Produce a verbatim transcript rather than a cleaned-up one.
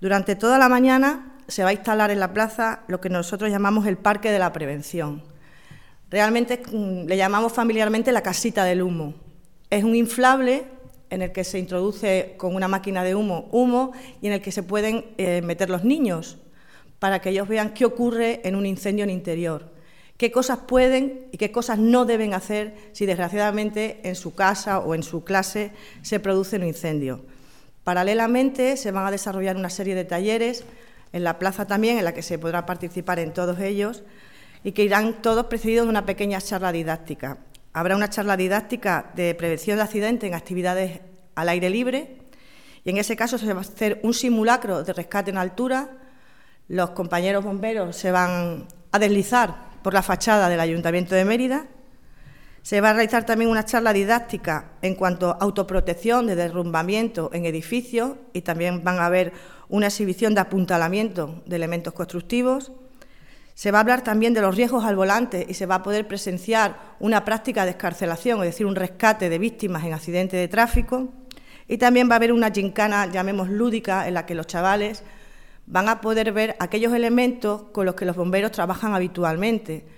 Durante toda la mañana se va a instalar en la plaza lo que nosotros llamamos el Parque de la Prevención. Realmente le llamamos familiarmente la casita del humo. Es un inflable en el que se introduce con una máquina de humo humo y en el que se pueden eh, meter los niños para que ellos vean qué ocurre en un incendio en interior, qué cosas pueden y qué cosas no deben hacer si desgraciadamente en su casa o en su clase se produce un incendio. Paralelamente se van a desarrollar una serie de talleres en la plaza también, en la que se podrá participar en todos ellos y que irán todos precedidos de una pequeña charla didáctica. Habrá una charla didáctica de prevención de accidentes en actividades al aire libre y en ese caso se va a hacer un simulacro de rescate en altura. Los compañeros bomberos se van a deslizar por la fachada del Ayuntamiento de Mérida. Se va a realizar también una charla didáctica en cuanto a autoprotección de derrumbamiento en edificios y también van a haber una exhibición de apuntalamiento de elementos constructivos. Se va a hablar también de los riesgos al volante y se va a poder presenciar una práctica de excarcelación, es decir, un rescate de víctimas en accidentes de tráfico. Y también va a haber una gincana, llamemos lúdica, en la que los chavales van a poder ver aquellos elementos con los que los bomberos trabajan habitualmente,